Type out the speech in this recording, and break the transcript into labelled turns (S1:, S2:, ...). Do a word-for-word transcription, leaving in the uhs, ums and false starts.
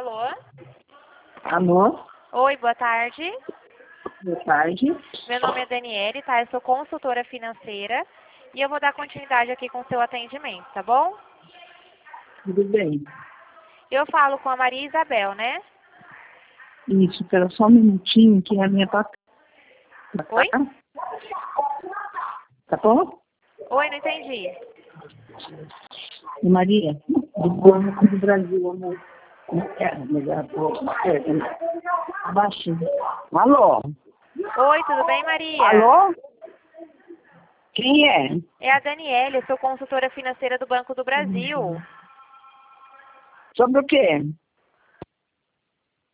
S1: Alô?
S2: Alô?
S1: Oi, boa tarde.
S2: Boa tarde.
S1: Meu nome é Daniele, tá? Eu sou consultora financeira e eu vou dar continuidade aqui com o seu atendimento, tá bom?
S2: Tudo bem.
S1: Eu falo com a Maria Isabel, né?
S2: Isso, espera só um minutinho que a minha tá...
S1: Oi?
S2: Tá bom?
S1: Oi, não entendi.
S2: E Maria, do Banco do Brasil, amor. É, melhor, abaixo. Alô?
S1: Oi, tudo bem, Maria?
S2: Alô? Quem é?
S1: É a Daniele, eu sou consultora financeira do Banco do Brasil.
S2: Sobre o quê?